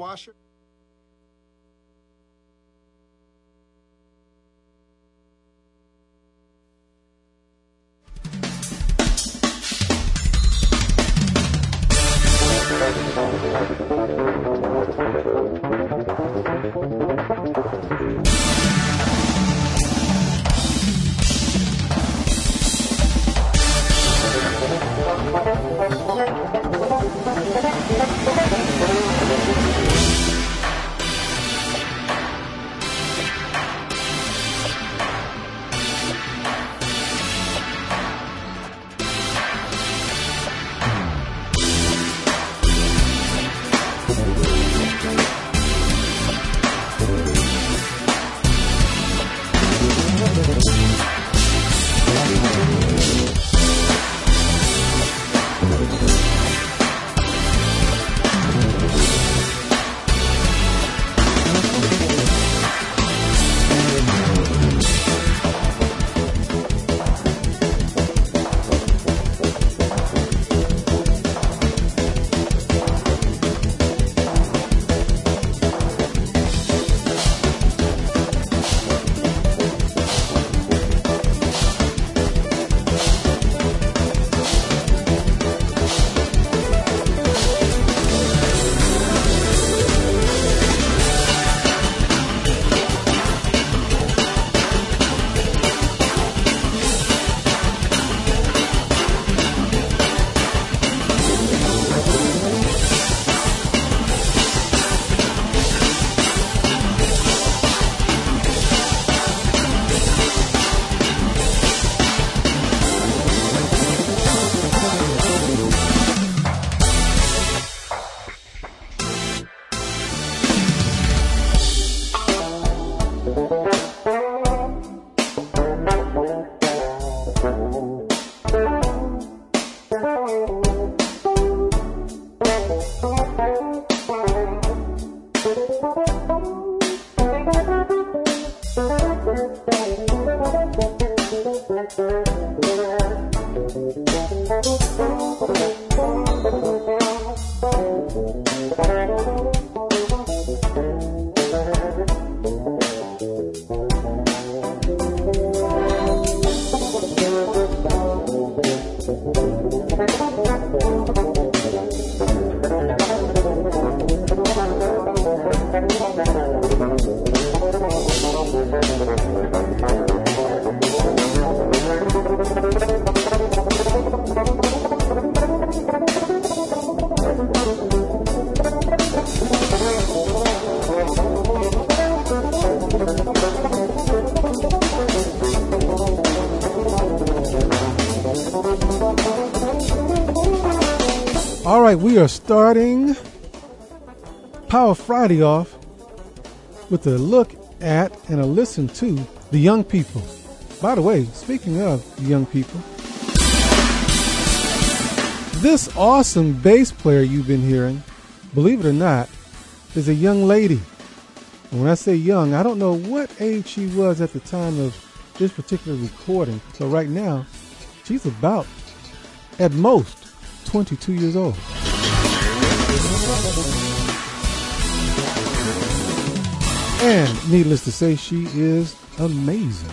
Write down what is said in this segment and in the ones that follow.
dishwasher. All right, we are starting Power Friday off with a look at and a listen to the young people. By the way, speaking of the young people, this awesome bass player you've been hearing, believe it or not, is a young lady. And when I say young, I don't know what age she was at the time of this particular recording. So right now, she's about, at most, 22 years old. And needless to say, she is amazing.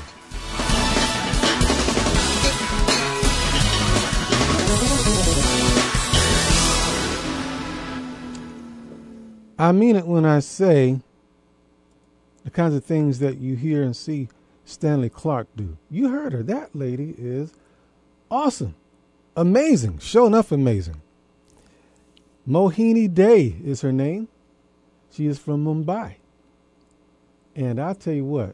I mean it when I say the kinds of things that you hear and see Stanley Clarke do. You heard her. That lady is awesome. Amazing. Sure enough, amazing. Mohini Dey is her name. She is from Mumbai. And I'll tell you what,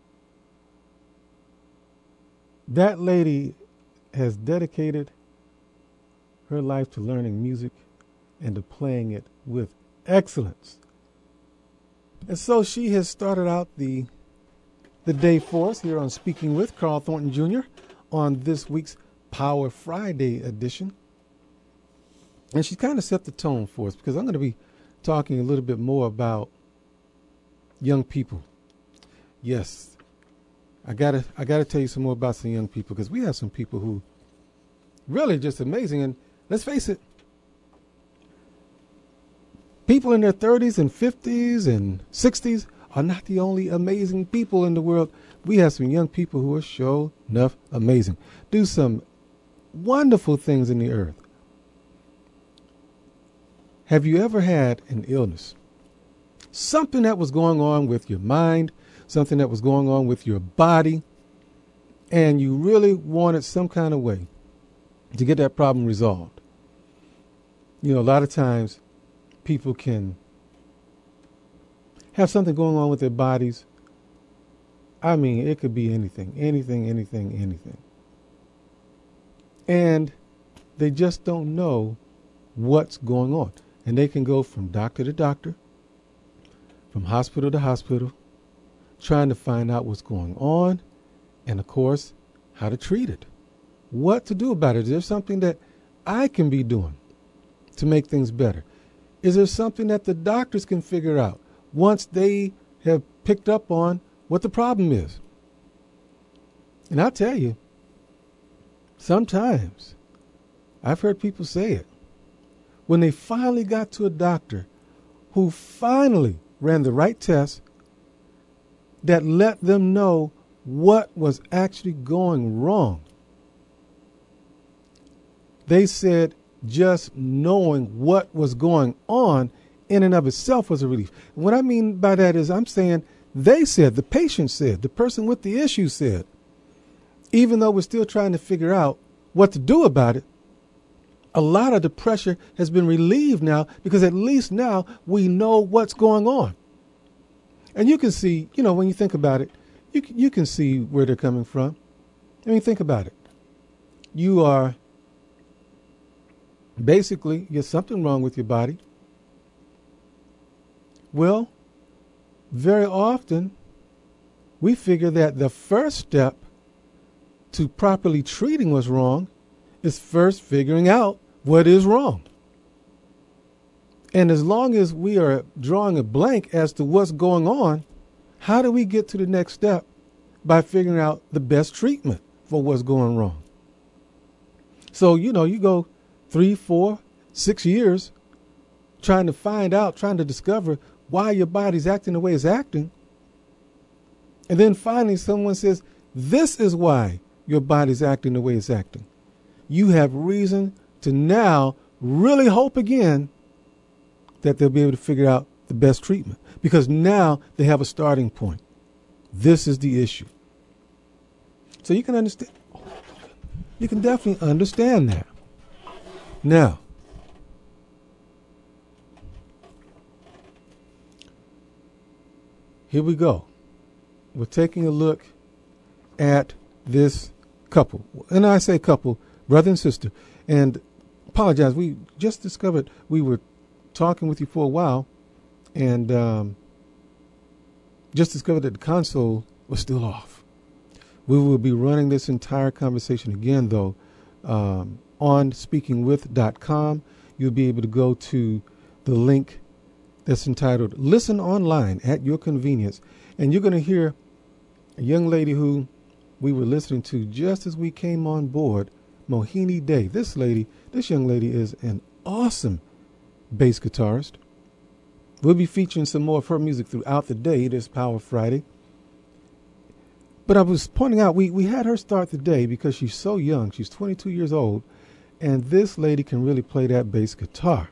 that lady has dedicated her life to learning music and to playing it with excellence. And so she has started out the day for us here on Speaking with Carl Thornton Jr. on this week's Power Friday edition. And she's kind of set the tone for us because I'm going to be talking a little bit more about young people. Yes, I gotta tell you some more about some young people because we have some people who really just amazing. And let's face it, People in their 30s and 50s and 60s are not the only amazing people in the world. We have some young people who are sure enough amazing. Do some wonderful things in the earth. Have you ever had an illness? Something that was going on with your mind, something that was going on with your body, and you really wanted some kind of way to get that problem resolved. You know, a lot of times people can have something going on with their bodies. I mean, it could be anything. And they just don't know what's going on. And they can go from doctor to doctor, from hospital to hospital, trying to find out what's going on and, of course, how to treat it. What to do about it. Is there something that I can be doing to make things better? Is there something that the doctors can figure out once they have picked up on what the problem is? And I'll tell you, sometimes I've heard people say it. When they finally got to a doctor who finally ran the right tests that let them know what was actually going wrong, they said just knowing what was going on in and of itself was a relief. And what I mean by that is I'm saying they said, the patient said, the person with the issue said, even though we're still trying to figure out what to do about it, a lot of the pressure has been relieved now because at least now we know what's going on. And you can see, you know, when you think about it, you can see where they're coming from. I mean, think about it. You are basically, there's something wrong with your body. Well, very often we figure that the first step to properly treating what's wrong is first figuring out what is wrong. And as long as we are drawing a blank as to what's going on, how do we get to the next step? By figuring out the best treatment for what's going wrong. So, you know, you go 3, 4, 6 years trying to find out, trying to discover why your body's acting the way it's acting. And then finally someone says, this is why your body's acting the way it's acting. You have reason to now really hope again that they'll be able to figure out the best treatment, because now they have a starting point. This is the issue. So you can understand. You can definitely understand that. Now, here we go. We're taking a look at this couple. And I say couple, brother and sister. And apologize, we just discovered we were talking with you for a while and just discovered that the console was still off. We will be running this entire conversation again, though, on speakingwith.com. You'll be able to go to the link that's entitled Listen Online at Your Convenience. And you're going to hear a young lady who we were listening to just as we came on board, Mohini Day. This young lady is an awesome bass guitarist. We'll be featuring some more of her music throughout the day. It is Power Friday. But I was pointing out, we had her start the day because she's so young. She's 22 years old. And this lady can really play that bass guitar.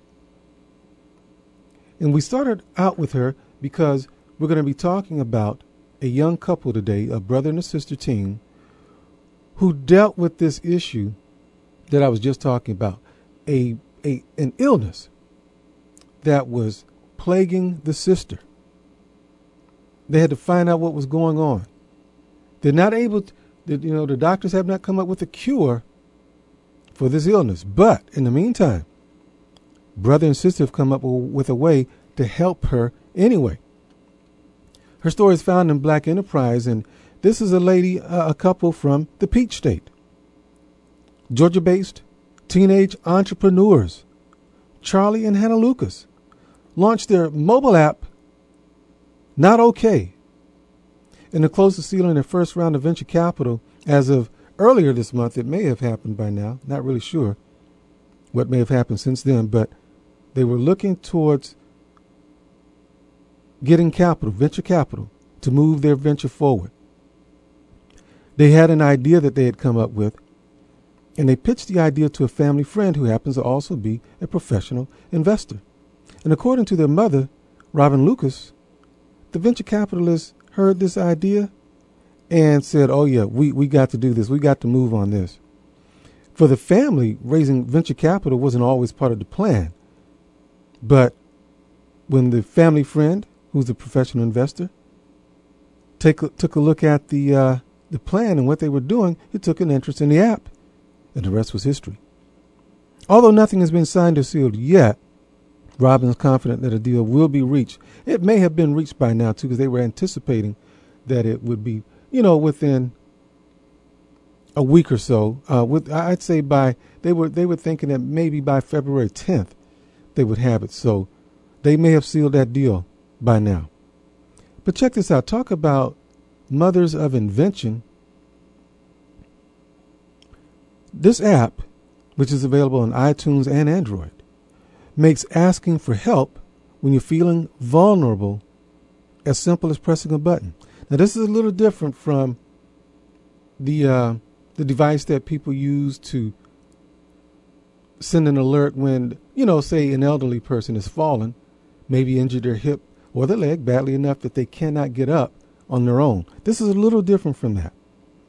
And we started out with her because we're going to be talking about a young couple today, a brother and a sister team, who dealt with this issue that I was just talking about, an illness that was plaguing the sister. They had to find out what was going on. They're not able to, the doctors have not come up with a cure for this illness. But in the meantime, brother and sister have come up with a way to help her anyway. Her story is found in Black Enterprise, and this is a couple from the Peach State. Georgia-based teenage entrepreneurs, Charlie and Hannah Lucas, launched their mobile app, Not Okay, and they're close to sealing their first round of venture capital as of earlier this month. It may have happened by now. Not really sure what may have happened since then, but they were looking towards getting capital, venture capital, to move their venture forward. They had an idea that they had come up with, and they pitched the idea to a family friend who happens to also be a professional investor. And according to their mother, Robin Lucas, the venture capitalists heard this idea and said, oh yeah, we got to do this. We got to move on this. For the family, raising venture capital wasn't always part of the plan. But when the family friend, who's a professional investor, took a look at the plan and what they were doing, he took an interest in the app. And the rest was history. Although nothing has been signed or sealed yet, Robin is confident that a deal will be reached. It may have been reached by now, too, because they were anticipating that it would be, within a week or so. I'd say they were thinking that maybe by February 10th they would have it. So they may have sealed that deal by now. But check this out. Talk about mothers of invention. This app, which is available on iTunes and Android, makes asking for help when you're feeling vulnerable as simple as pressing a button. Now, this is a little different from the device that people use to send an alert when, say an elderly person has fallen, maybe injured their hip or their leg badly enough that they cannot get up on their own. This is a little different from that.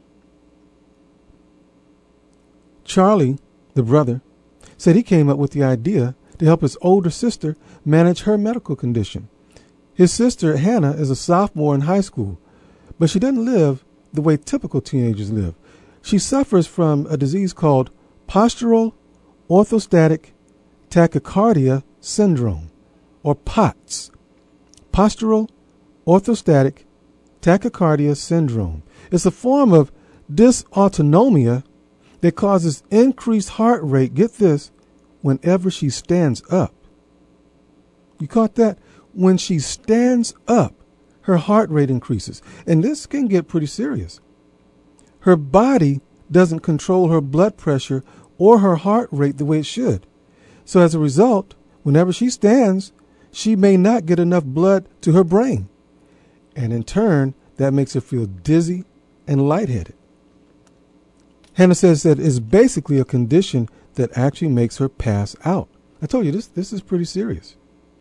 Charlie, the brother, said he came up with the idea to help his older sister manage her medical condition. His sister, Hannah, is a sophomore in high school, but she doesn't live the way typical teenagers live. She suffers from a disease called postural orthostatic tachycardia syndrome, or POTS. Postural orthostatic tachycardia syndrome. It's a form of dysautonomia that causes increased heart rate, get this, whenever she stands up. You caught that? When she stands up, her heart rate increases. And this can get pretty serious. Her body doesn't control her blood pressure or her heart rate the way it should. So as a result, whenever she stands, she may not get enough blood to her brain. And in turn, that makes her feel dizzy and lightheaded. Hannah says that it's basically a condition that actually makes her pass out. I told you this is pretty serious.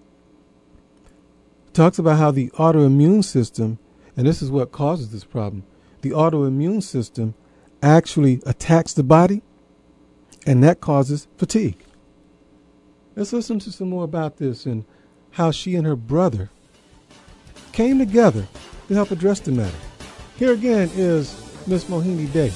Talks about how the autoimmune system, and this is what causes this problem, the autoimmune system actually attacks the body, and that causes fatigue. Let's listen to some more about this and how she and her brother came together to help address the matter. Here again is Miss Mohini Day.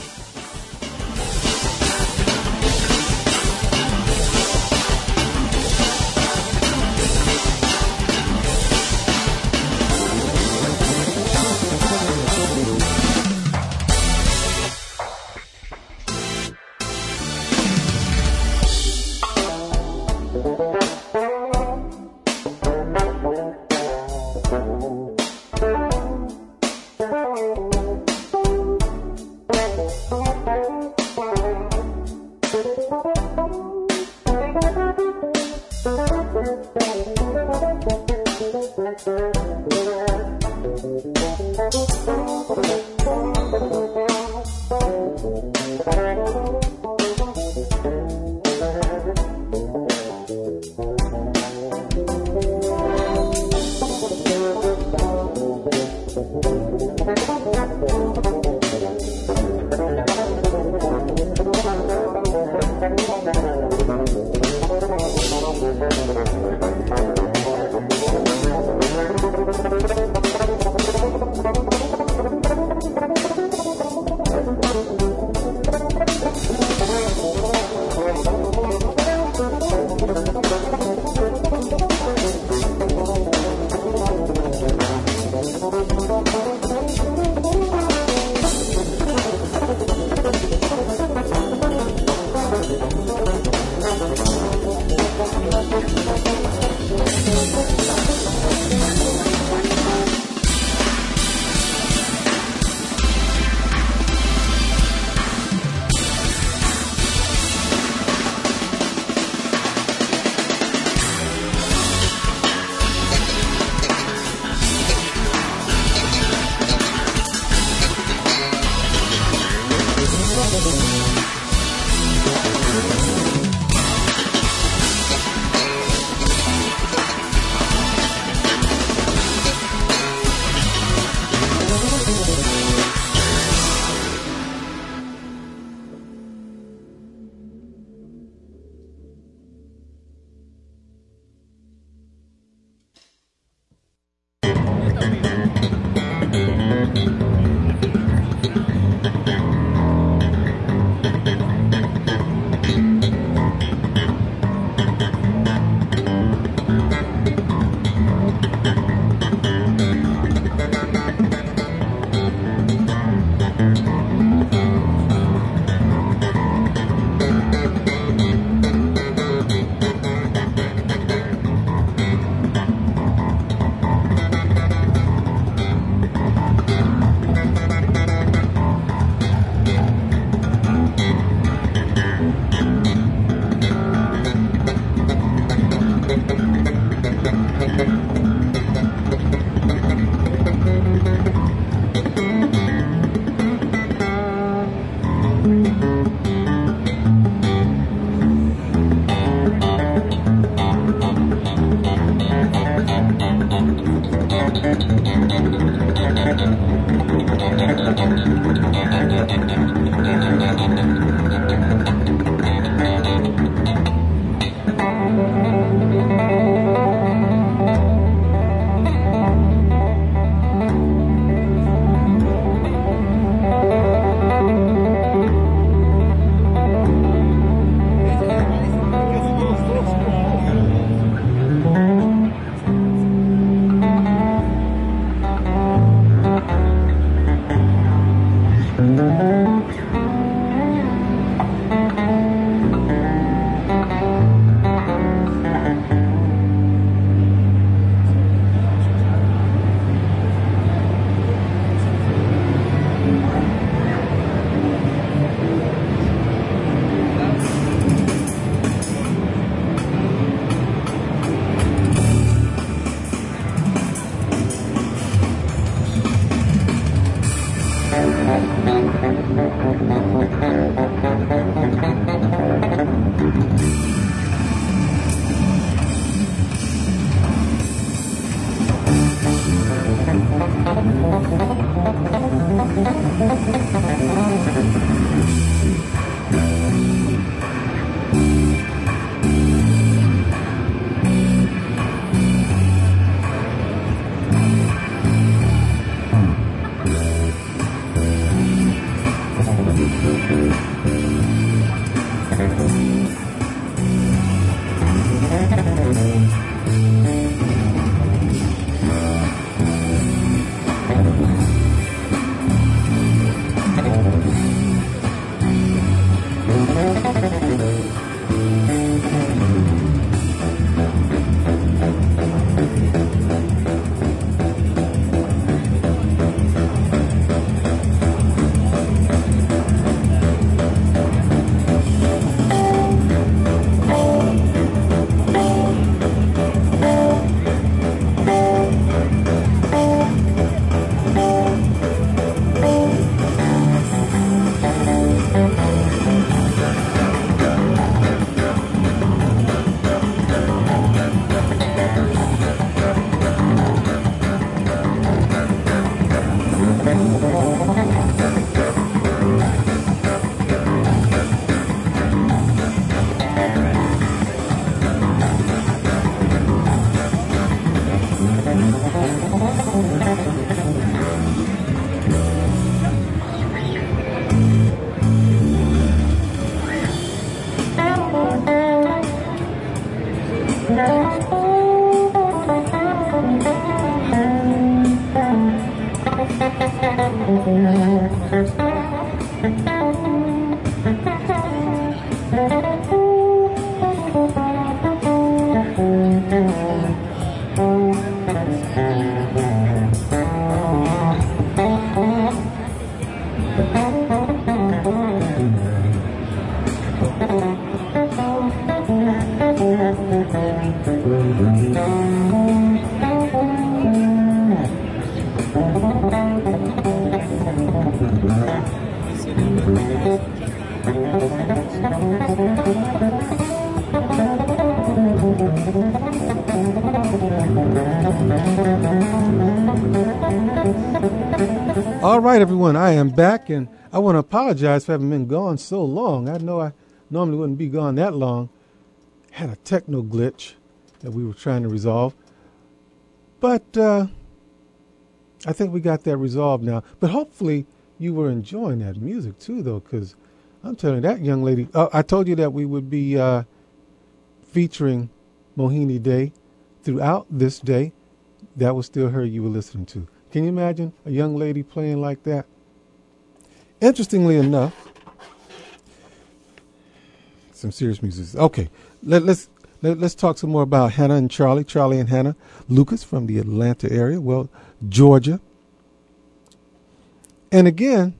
All right, everyone, I am back, and I want to apologize for having been gone so long. I know I normally wouldn't be gone that long. Had a techno glitch that we were trying to resolve. But I think we got that resolved now. But hopefully you were enjoying that music too, though, because I'm telling you, that young lady. I told you that we would be featuring Mohini Day throughout this day. That was still her you were listening to. Can you imagine a young lady playing like that? Interestingly enough, some serious music. Okay, let's talk some more about Hannah and Charlie. Charlie and Hannah Lucas from the Atlanta area. Well, Georgia. And again,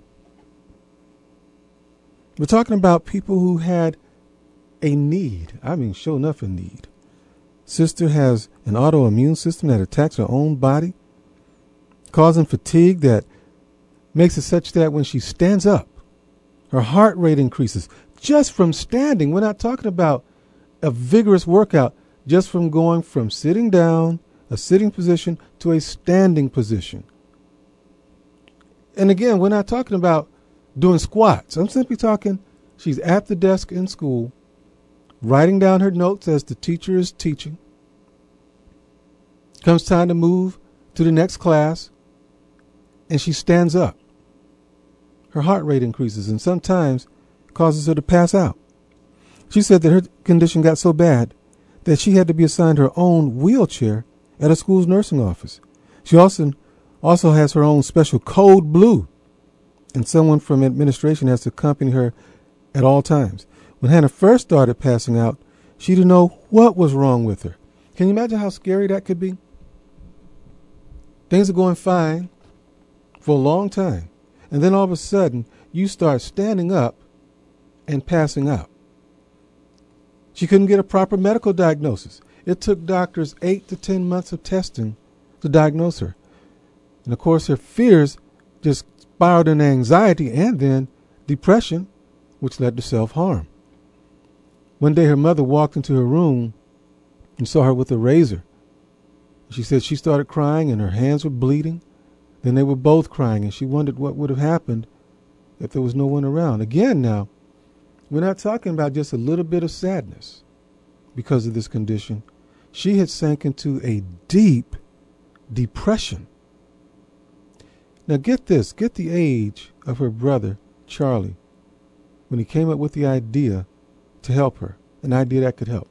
we're talking about people who had a need. I mean, sure enough, a need. Sister has an autoimmune system that attacks her own body, causing fatigue that makes it such that when she stands up, her heart rate increases just from standing. We're not talking about a vigorous workout, just from going from sitting down, a sitting position, to a standing position. And again, we're not talking about doing squats. I'm simply talking she's at the desk in school, writing down her notes as the teacher is teaching. Comes time to move to the next class, and she stands up. Her heart rate increases and sometimes causes her to pass out. She said that her condition got so bad that she had to be assigned her own wheelchair at a school's nursing office. She also has her own special code blue, and someone from administration has to accompany her at all times. When Hannah first started passing out, she didn't know what was wrong with her. Can you imagine how scary that could be? Things are going fine for a long time, and then all of a sudden you start standing up and passing out. She couldn't get a proper medical diagnosis. It took doctors 8 to 10 months of testing to diagnose her. And of course, her fears just spiraled into anxiety and then depression, which led to self-harm. One day her mother walked into her room and saw her with a razor. She said she started crying and her hands were bleeding. Then they were both crying, and she wondered what would have happened if there was no one around. Again now, we're not talking about just a little bit of sadness because of this condition. She had sank into a deep depression. Now get this, get the age of her brother, Charlie, when he came up with the idea to help her, an idea that could help.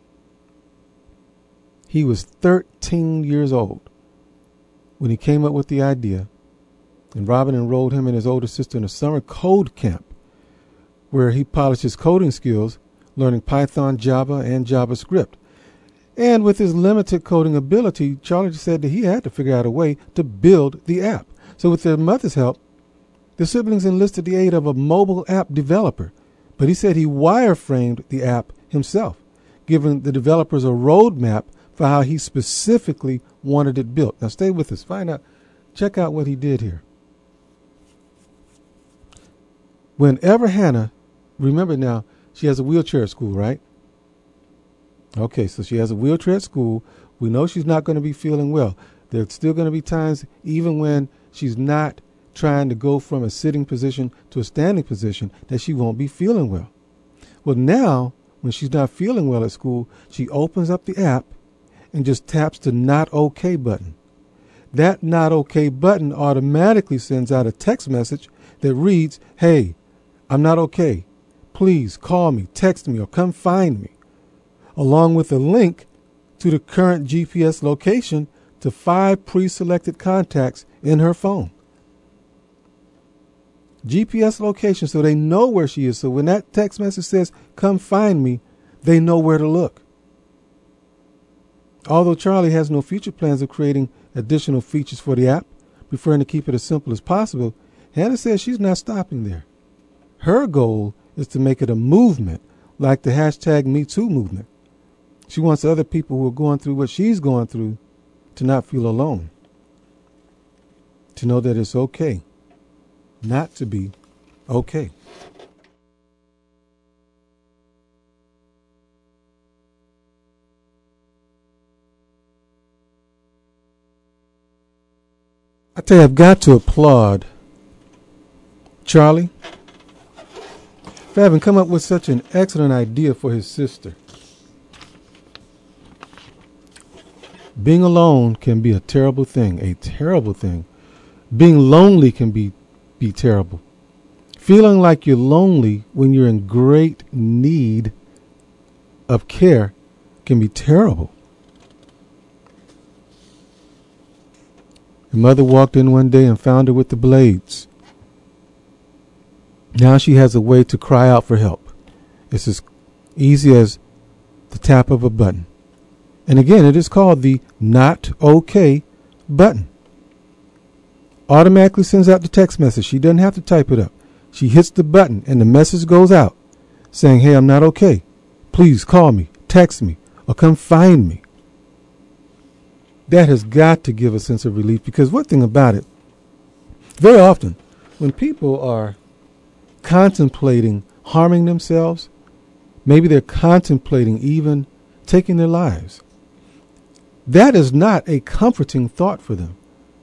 He was 13 years old when he came up with the idea, and Robin enrolled him and his older sister in a summer code camp where he polished his coding skills, learning Python, Java, and JavaScript. And with his limited coding ability, Charlie said that he had to figure out a way to build the app. So with their mother's help, the siblings enlisted the aid of a mobile app developer. But he said he wireframed the app himself, giving the developers a roadmap for how he specifically wanted it built. Now stay with us. Check out what he did here. Whenever Hannah, remember now, she has a wheelchair at school, right? Okay, so she has a wheelchair at school. We know she's not going to be feeling well. There's still going to be times, even when she's not trying to go from a sitting position to a standing position, that she won't be feeling well. Well, now, when she's not feeling well at school, she opens up the app and just taps the not okay button. That not okay button automatically sends out a text message that reads, "Hey, I'm not okay. Please call me, text me, or come find me," along with a link to the current GPS location to 5 pre-selected contacts in her phone. GPS location, so they know where she is. So when that text message says, "Come find me," they know where to look. Although Charlie has no future plans of creating additional features for the app, preferring to keep it as simple as possible, Hannah says she's not stopping there. Her goal is to make it a movement, like the hashtag #MeToo movement. She wants other people who are going through what she's going through to not feel alone, to know that it's okay not to be okay. I tell you, I've got to applaud Charlie for having come up with such an excellent idea for his sister. Being alone can be a terrible thing, Being lonely can be terrible. Feeling like you're lonely when you're in great need of care can be terrible. Her mother walked in one day and found her with the blades. Now she has a way to cry out for help. It's as easy as the tap of a button. And again, it is called the not okay button. Automatically sends out the text message. She doesn't have to type it up. She hits the button and the message goes out saying, hey, I'm not okay. Please call me, text me, or come find me. That has got to give a sense of relief, because one thing about it, very often when people are contemplating harming themselves, maybe they're contemplating even taking their lives, that is not a comforting thought for them.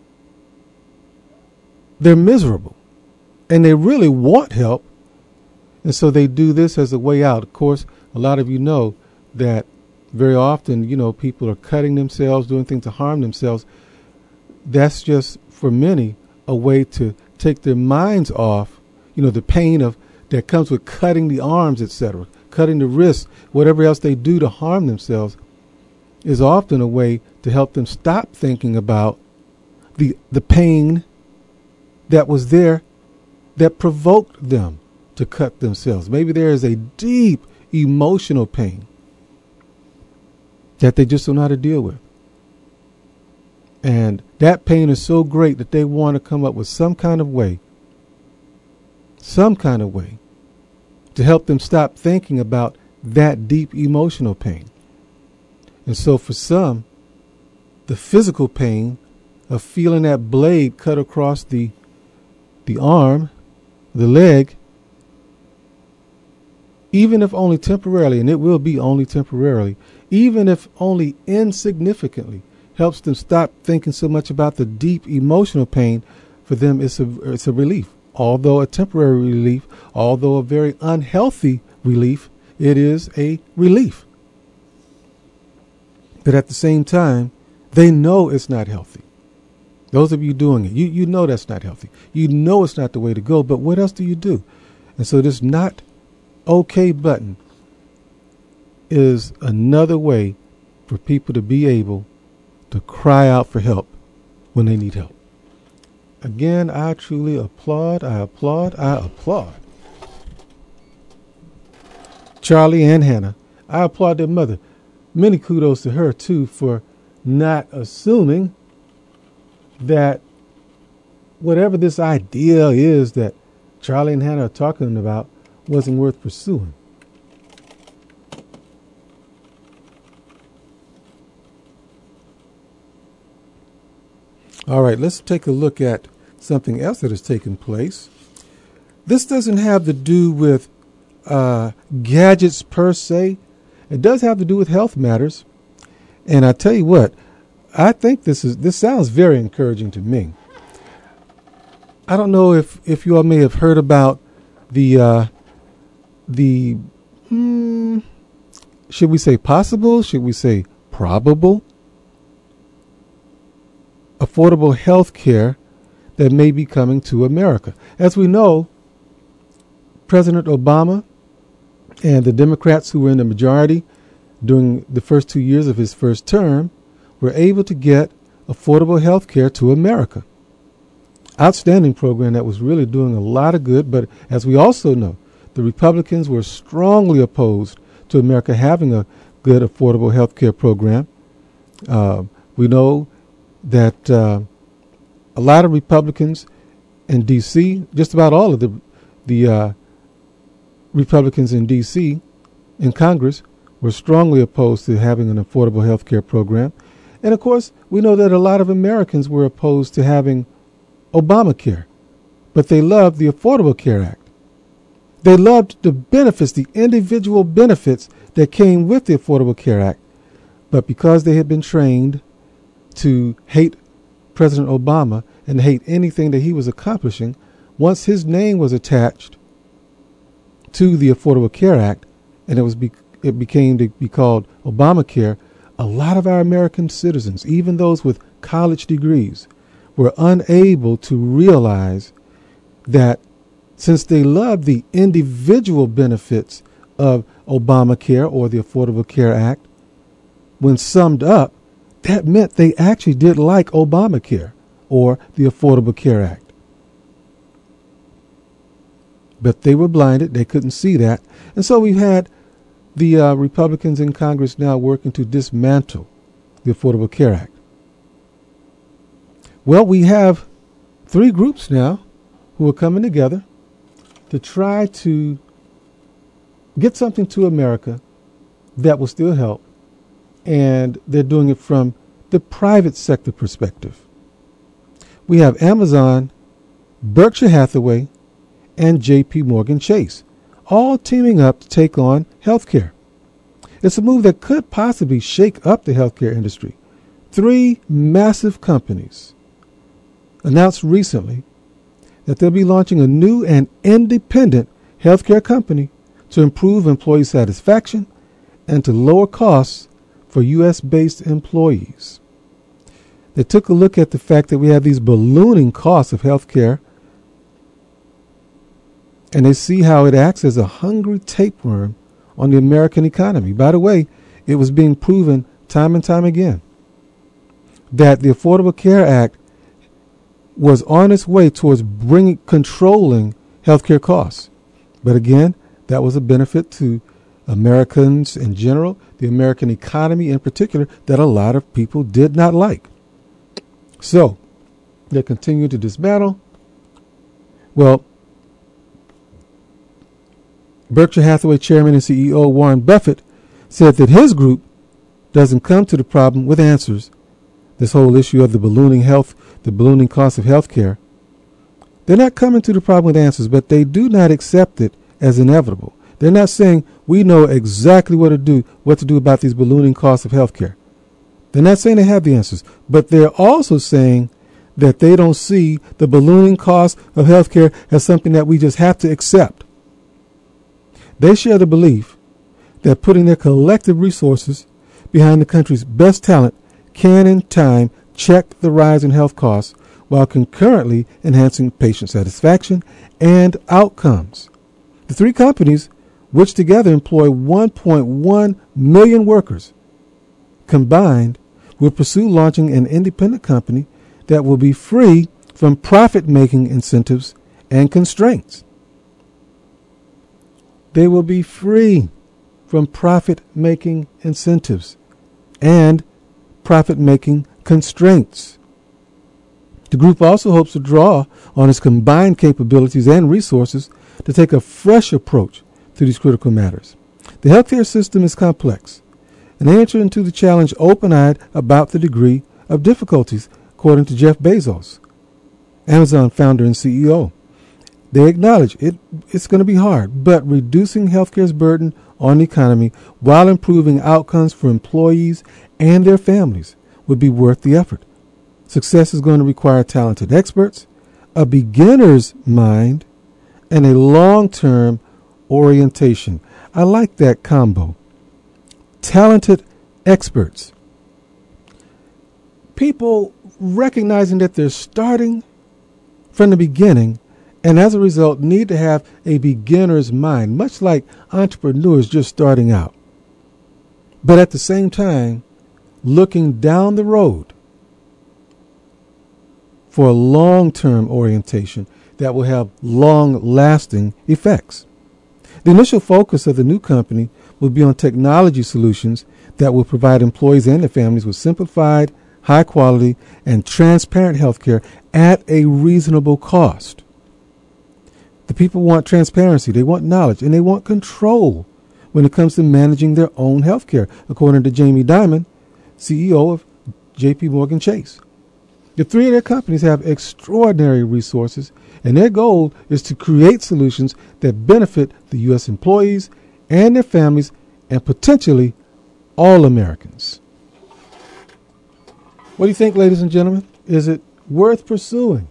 They're miserable and they really want help. And so they do this as a way out. Of course, a lot of you know that very often, people are cutting themselves, doing things to harm themselves. That's just, for many, a way to take their minds off, the pain that comes with cutting the arms, etc., cutting the wrists, whatever else they do to harm themselves, is often a way to help them stop thinking about the pain that was there that provoked them to cut themselves. Maybe there is a deep emotional pain that they just don't know how to deal with. And that pain is so great that they want to come up with some kind of way to help them stop thinking about that deep emotional pain. And so for some, the physical pain of feeling that blade cut across the arm, the leg, even if only temporarily, and it will be only temporarily, even if only insignificantly, helps them stop thinking so much about the deep emotional pain. For them, it's a relief. Although a temporary relief, although a very unhealthy relief, it is a relief. But at the same time, they know it's not healthy. Those of you doing it, you know that's not healthy. You know it's not the way to go, but what else do you do? And so this not okay button is another way for people to be able to cry out for help when they need help. Again, I truly applaud. Charlie and Hannah. I applaud their mother. Many kudos to her, too, for not assuming that whatever this idea is that Charlie and Hannah are talking about wasn't worth pursuing. All right, let's take a look at something else that has taken place. This doesn't have to do with gadgets per se. It does have to do with health matters. And I tell you what, I think this sounds very encouraging to me. I don't know if you all may have heard about the should we say possible? Should we say probable? Affordable health care that may be coming to America. As we know, President Obama and the Democrats who were in the majority during the first 2 years of his first term were able to get affordable health care to America. Outstanding program that was really doing a lot of good, but as we also know, the Republicans were strongly opposed to America having a good affordable health care program. We know that a lot of Republicans in D.C., just about all of the Republicans in D.C. in Congress were strongly opposed to having an affordable health care program. And of course, we know that a lot of Americans were opposed to having Obamacare, but they loved the Affordable Care Act. They loved the benefits, the individual benefits that came with the Affordable Care Act. But because they had been trained to hate President Obama and hate anything that he was accomplishing, once his name was attached to the Affordable Care Act and it became to be called Obamacare, a lot of our American citizens, even those with college degrees, were unable to realize that since they loved the individual benefits of Obamacare or the Affordable Care Act, when summed up, that meant they actually did like Obamacare or the Affordable Care Act. But they were blinded. They couldn't see that. And so we had the Republicans in Congress now working to dismantle the Affordable Care Act. Well, we have 3 groups now who are coming together to try to get something to America that will still help. And they're doing it from the private sector perspective. We have Amazon, Berkshire Hathaway, and J.P. Morgan Chase, all teaming up to take on healthcare. It's a move that could possibly shake up the healthcare industry. 3 massive companies announced recently that they'll be launching a new and independent healthcare company to improve employee satisfaction and to lower costs for U.S.-based employees. They took a look at the fact that we have these ballooning costs of healthcare, and they see how it acts as a hungry tapeworm on the American economy. By the way, it was being proven time and time again that the Affordable Care Act was on its way towards controlling healthcare costs. But again, that was a benefit to Americans in general, the American economy in particular, that a lot of people did not like. So they continue to dismantle. Well, Berkshire Hathaway chairman and CEO Warren Buffett said that his group doesn't come to the problem with answers. This whole issue of the ballooning cost of health care. They're not coming to the problem with answers, but they do not accept it as inevitable. They're not saying we know exactly what to do about these ballooning costs of health care. They're not saying they have the answers, but they're also saying that they don't see the ballooning cost of health care as something that we just have to accept. They share the belief that putting their collective resources behind the country's best talent can, in time, check the rise in health costs while concurrently enhancing patient satisfaction and outcomes. The 3 companies, which together employ 1.1 million workers, combined will pursue launching an independent company that will be free from profit-making incentives and constraints. They will be free from profit-making incentives and profit-making constraints. The group also hopes to draw on its combined capabilities and resources to take a fresh approach to these critical matters. The healthcare system is complex, and they enter into the challenge open-eyed about the degree of difficulties, according to Jeff Bezos, Amazon founder and CEO. They acknowledge it's going to be hard, but reducing healthcare's burden on the economy while improving outcomes for employees and their families would be worth the effort. Success is going to require talented experts, a beginner's mind, and a long-term orientation. I like that combo. Talented experts. People recognizing that they're starting from the beginning and as a result need to have a beginner's mind, much like entrepreneurs just starting out. But at the same time, looking down the road for a long-term orientation that will have long-lasting effects. The initial focus of the new company will be on technology solutions that will provide employees and their families with simplified, high-quality, and transparent healthcare at a reasonable cost. The people want transparency, they want knowledge, and they want control when it comes to managing their own healthcare, according to Jamie Dimon, CEO of J.P. Morgan Chase. The 3 of their companies have extraordinary resources, and their goal is to create solutions that benefit the U.S. employees and their families and potentially all Americans. What do you think, ladies and gentlemen? Is it worth pursuing?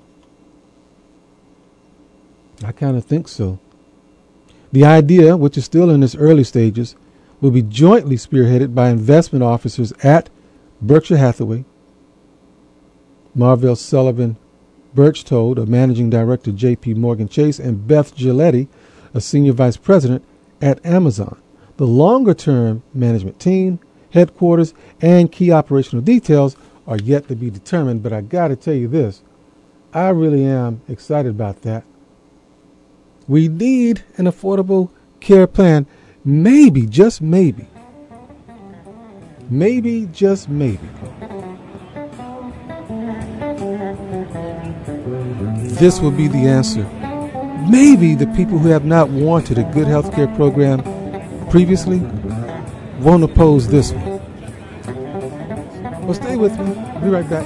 I kind of think so. The idea, which is still in its early stages, will be jointly spearheaded by investment officers at Berkshire Hathaway, Marvell Sullivan Birchtold, a managing director, J.P. Morgan Chase, and Beth Giletti, a senior vice president at Amazon. The longer-term management team, headquarters, and key operational details are yet to be determined, but I got to tell you this, I really am excited about that. We need an affordable care plan, maybe, just maybe, just maybe, this will be the answer. Maybe the people who have not wanted a good health care program previously won't oppose this one. Well, stay with me. I'll be right back.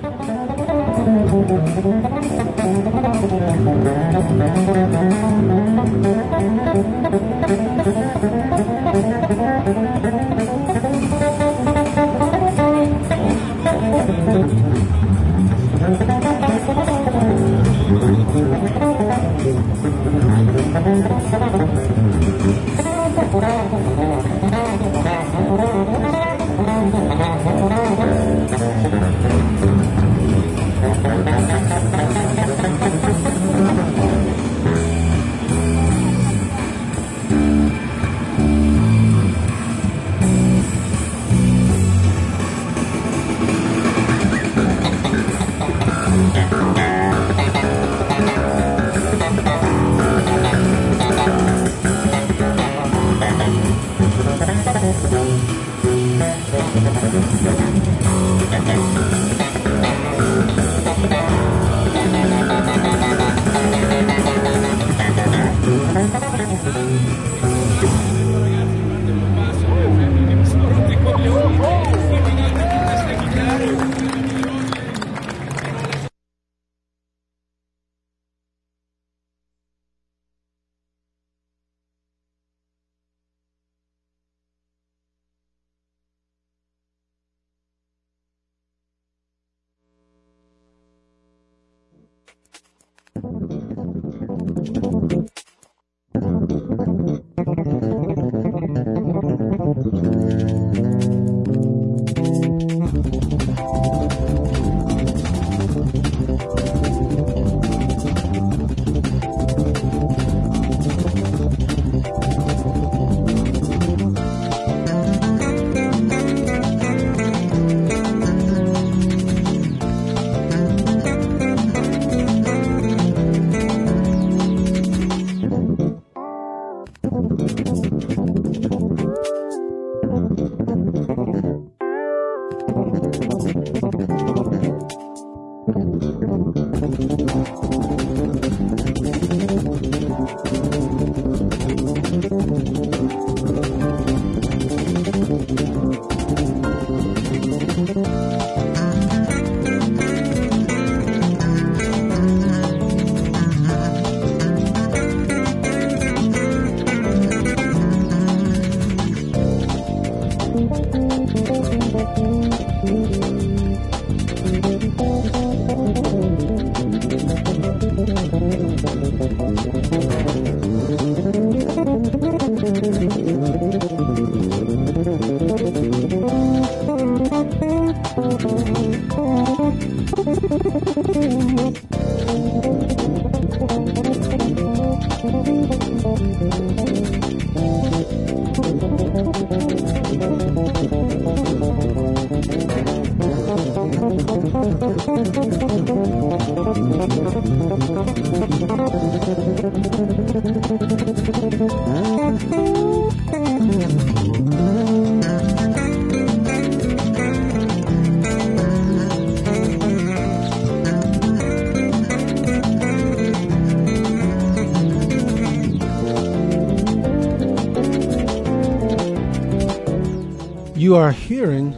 You are hearing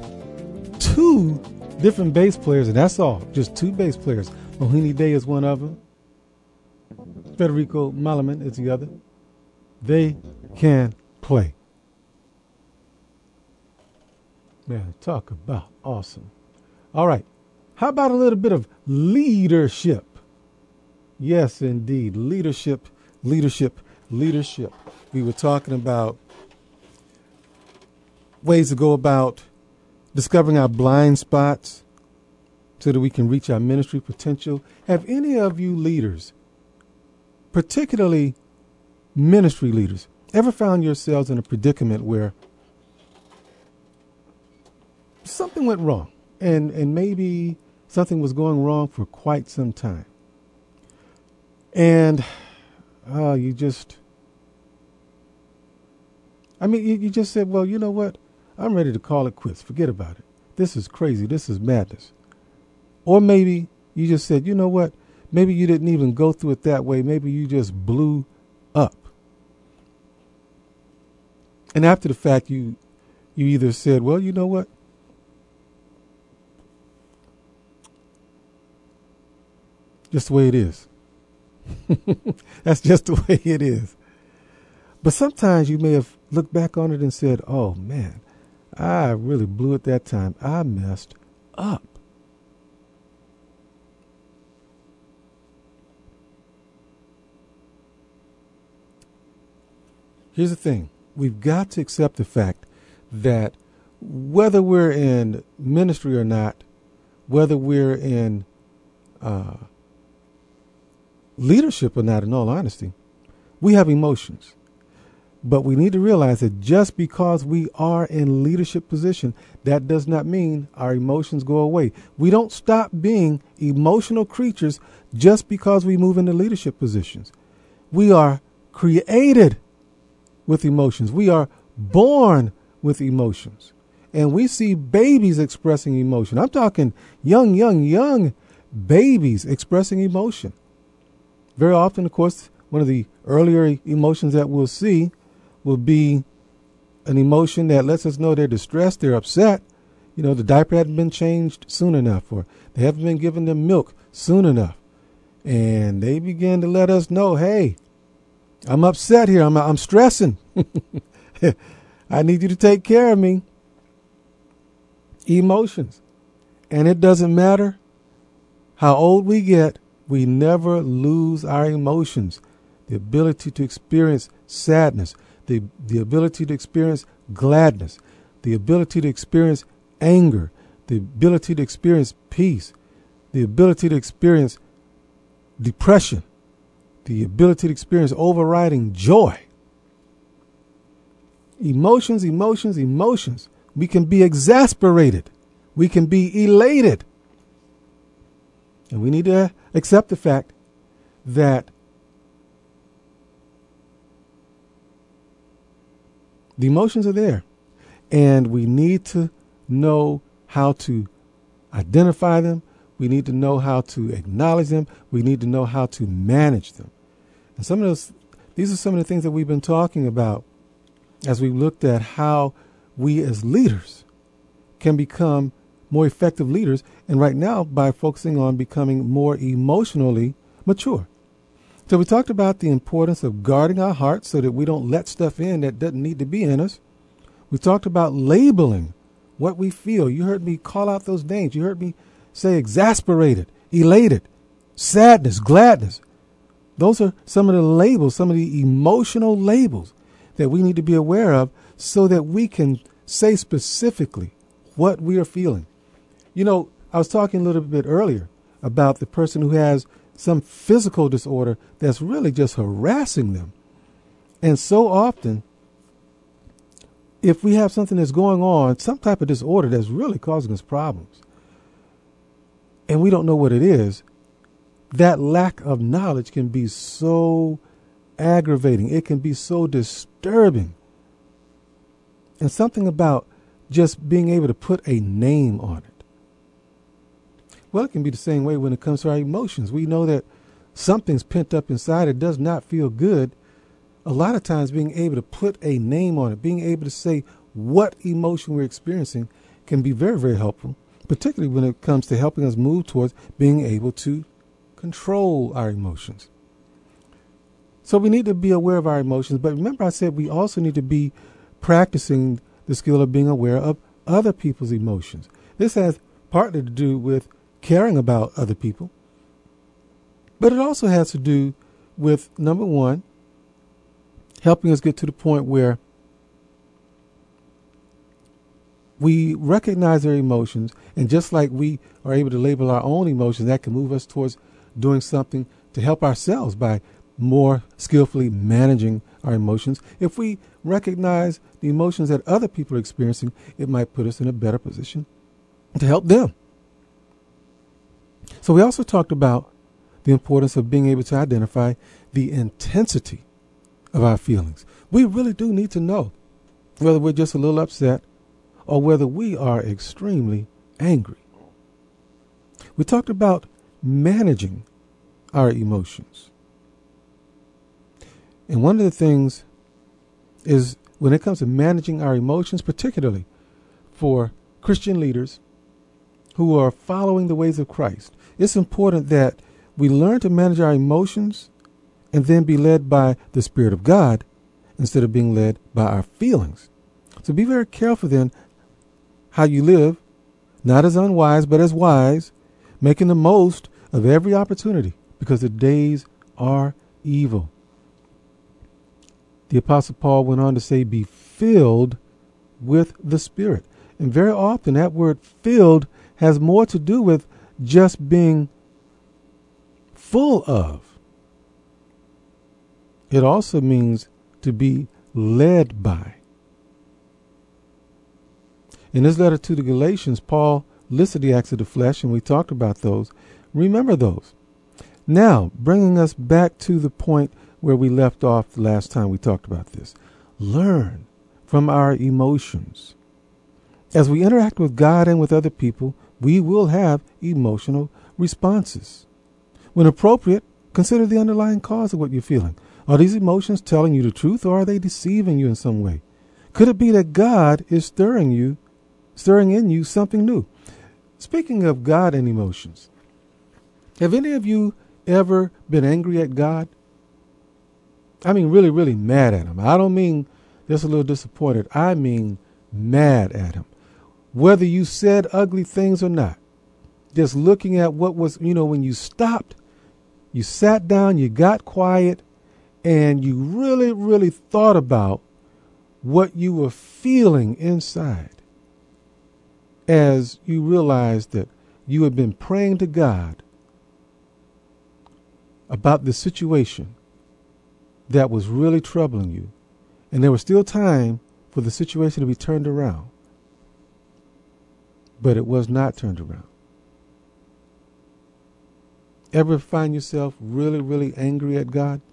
two different bass players, and that's all. Just two bass players. Mohini Day is one of them. Federico Malaman is the other. They can play. Man, talk about awesome. All right. How about a little bit of leadership? Yes, indeed. Leadership. We were talking about ways to go about discovering our blind spots, so that we can reach our ministry potential. Have any of you leaders, particularly ministry leaders, ever found yourselves in a predicament where something went wrong and maybe something was going wrong for quite some time? And you just said, well, you know what? I'm ready to call it quits. Forget about it. This is crazy. This is madness. Or maybe you just said, you know what? Maybe you didn't even go through it that way. Maybe you just blew up. And after the fact, you either said, well, you know what? Just the way it is. That's just the way it is. But sometimes you may have looked back on it and said, oh, man, I really blew it that time. I messed up. Here's the thing. We've got to accept the fact that whether we're in ministry or not, whether we're in leadership or not, in all honesty, we have emotions. But we need to realize that just because we are in leadership position, that does not mean our emotions go away. We don't stop being emotional creatures just because we move into leadership positions. We are created with emotions. We are born with emotions. And we see babies expressing emotion. I'm talking young babies expressing emotion. Very often, of course, one of the earlier emotions that we'll see will be an emotion that lets us know they're distressed, they're upset. You know, the diaper hadn't been changed soon enough, or they haven't been giving them milk soon enough. And they begin to let us know, hey, I'm upset here. I'm stressing. I need you to take care of me. Emotions. And it doesn't matter how old we get, we never lose our emotions. The ability to experience sadness, the ability to experience gladness, the ability to experience anger, the ability to experience peace, the ability to experience depression, the ability to experience overriding joy. Emotions. We can be exasperated. We can be elated. And we need to accept the fact that the emotions are there. And we need to know how to identify them. We need to know how to acknowledge them. We need to know how to manage them. And these are some of the things that we've been talking about as we looked at how we as leaders can become more effective leaders. And right now, by focusing on becoming more emotionally mature. So we talked about the importance of guarding our hearts so that we don't let stuff in that doesn't need to be in us. We talked about labeling what we feel. You heard me call out those names. You heard me say exasperated, elated, sadness, gladness. Those are some of the labels, some of the emotional labels that we need to be aware of so that we can say specifically what we are feeling. You know, I was talking a little bit earlier about the person who has some physical disorder that's really just harassing them. And so often, if we have something that's going on, some type of disorder that's really causing us problems, and we don't know what it is, that lack of knowledge can be so aggravating. It can be so disturbing. And something about just being able to put a name on it. Well, it can be the same way when it comes to our emotions. We know that something's pent up inside. It does not feel good. A lot of times being able to put a name on it, being able to say what emotion we're experiencing can be very, very helpful, particularly when it comes to helping us move towards being able to control our emotions. So we need to be aware of our emotions. But remember, I said we also need to be practicing the skill of being aware of other people's emotions. This has partly to do with caring about other people, but it also has to do with, number one, helping us get to the point where we recognize their emotions, and just like we are able to label our own emotions, that can move us towards doing something to help ourselves by more skillfully managing our emotions. If we recognize the emotions that other people are experiencing, it might put us in a better position to help them. So we also talked about the importance of being able to identify the intensity of our feelings. We really do need to know whether we're just a little upset or whether we are extremely angry. We talked about managing our emotions. And one of the things is when it comes to managing our emotions, particularly for Christian leaders who are following the ways of Christ, it's important that we learn to manage our emotions and then be led by the Spirit of God instead of being led by our feelings. So be very careful then how you live, not as unwise, but as wise, making the most of every opportunity because the days are evil. The Apostle Paul went on to say, be filled with the Spirit. And very often that word filled has more to do with just being full of. It also means to be led by. In his letter to the Galatians, Paul listed the acts of the flesh, and we talked about those. Remember those. Now, bringing us back to the point where we left off the last time we talked about this. Learn from our emotions. As we interact with God and with other people, we will have emotional responses. When appropriate, consider the underlying cause of what you're feeling. Are these emotions telling you the truth, or are they deceiving you in some way? Could it be that God is stirring in you something new? Speaking of God and emotions, have any of you ever been angry at God? I mean, really, really mad at him. I don't mean just a little disappointed. I mean mad at him. Whether you said ugly things or not, just looking at what was, when you stopped, you sat down, you got quiet, and you really, really thought about what you were feeling inside as you realized that you had been praying to God about the situation that was really troubling you, and there was still time for the situation to be turned around, but it was not turned around. Ever find yourself really, really angry at God?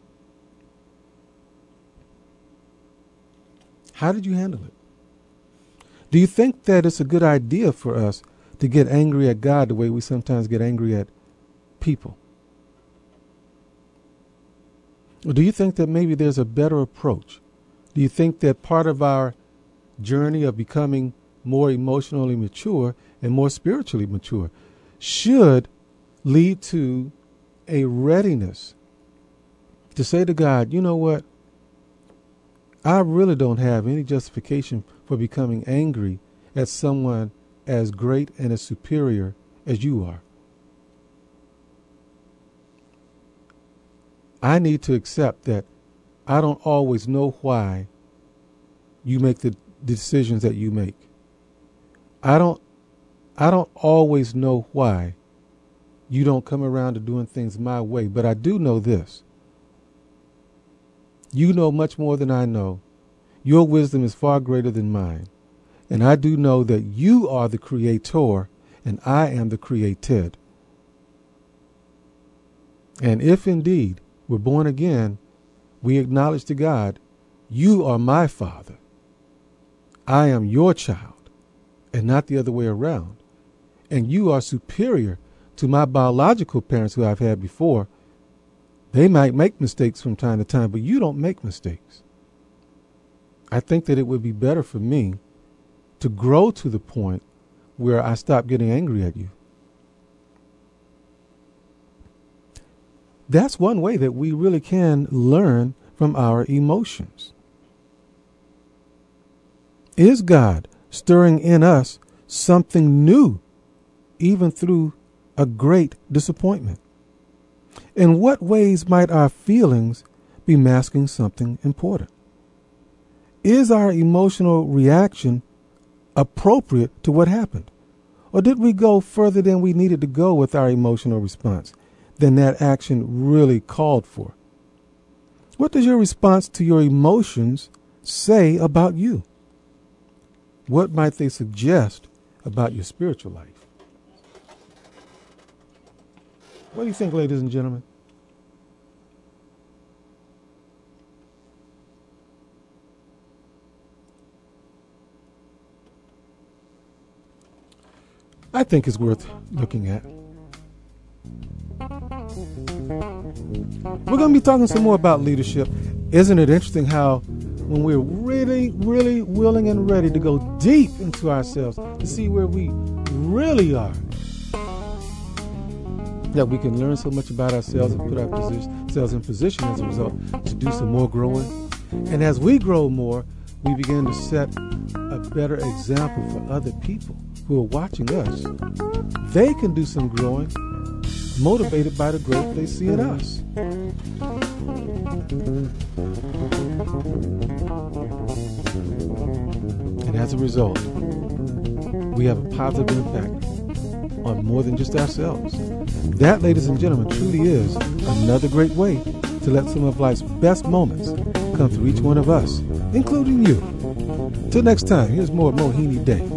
How did you handle it? Do you think that it's a good idea for us to get angry at God the way we sometimes get angry at people? Or do you think that maybe there's a better approach? Do you think that part of our journey of becoming more emotionally mature and more spiritually mature should lead to a readiness to say to God, you know what? I really don't have any justification for becoming angry at someone as great and as superior as you are. I need to accept that I don't always know why you make the decisions that you make. I don't always know why you don't come around to doing things my way, but I do know this. You know much more than I know. Your wisdom is far greater than mine. And I do know that you are the creator and I am the created. And if indeed we're born again, we acknowledge to God, you are my Father. I am your child and not the other way around. And you are superior to my biological parents who I've had before. They might make mistakes from time to time, but you don't make mistakes. I think that it would be better for me to grow to the point where I stop getting angry at you. That's one way that we really can learn from our emotions. Is God stirring in us something new, even through a great disappointment? In what ways might our feelings be masking something important? Is our emotional reaction appropriate to what happened? Or did we go further than we needed to go with our emotional response, than that action really called for? What does your response to your emotions say about you? What might they suggest about your spiritual life? What do you think, ladies and gentlemen? I think it's worth looking at. We're going to be talking some more about leadership. Isn't it interesting how when we're really, really willing and ready to go deep into ourselves to see where we really are, that we can learn so much about ourselves and put ourselves in position as a result to do some more growing. And as we grow more, we begin to set a better example for other people who are watching us. They can do some growing, motivated by the growth they see in us. And as a result, we have a positive impact on more than just ourselves. That, ladies and gentlemen, truly is another great way to let some of life's best moments come through each one of us, including you. Till next time, here's more Mohini Day.